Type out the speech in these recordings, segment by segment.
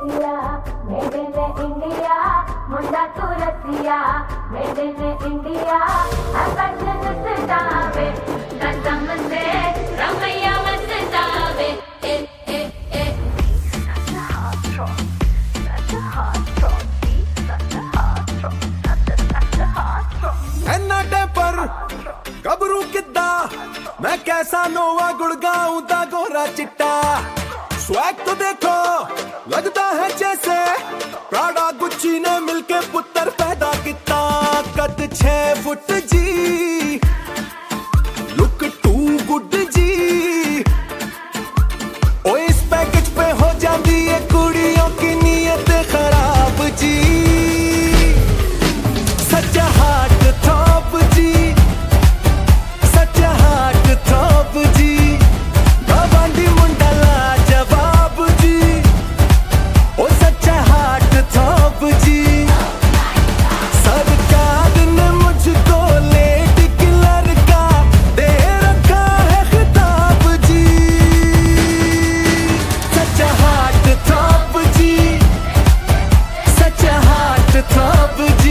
Russia made in India मुंडा तू रसिया मेड इन इंडिया फैशन सतावे कसम से रमैया मत सतावे एना टेपर गबरू किद्दा मैं कैसा नोवा गुड़गांव दा गोरा चिट्टा स्वैग तो देखो लगता है जैसे प्राडा गुच्ची ने मिलके पुत्र पैदा किता कद 6 फुट जी लुक टू गुड जी ओ इस पैकेज पे हो जाती है कुड़ियों की नीयत खराब जी सच्चा हार्ट थॉप जी सच्चा हार्ट थॉप जी गवांडी मुंडा लाजवाब जी ओ सच्चा हार्ट थॉप जी सरकार ने मुझको लेट किलर का दे रखा है खिताब जी सच्चा हार्ट थॉप जी सच्चा हार्ट थॉप जी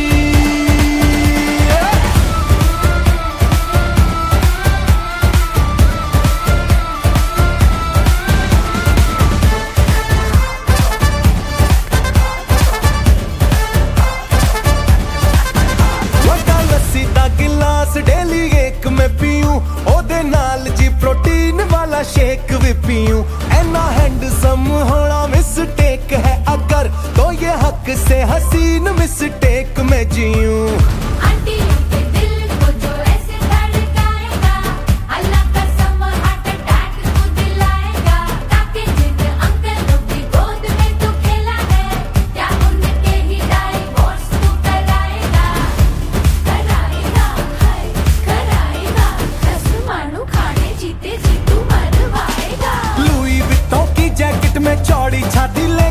गिलास डेली एक में पीऊं ओदे नाल जी प्रोटीन वाला शेक भी पीऊं ऐना हैंडसम होना मिस्टेक है अगर तो ये हक से हसीन मिस्टेक में जीऊं आंटी के दिल को जो ऐसे धड़काएगा अल्लाह कसम हार्ट अटैक को दिलाएगा ताकि जिद अंकल की गोद में तू खेला है क्या उनके ही डाइवोर्स तू कराएगा मानू खाने जीते जी तू मरवाएगा लुई विटॉन की जैकेट में चौड़ी छाती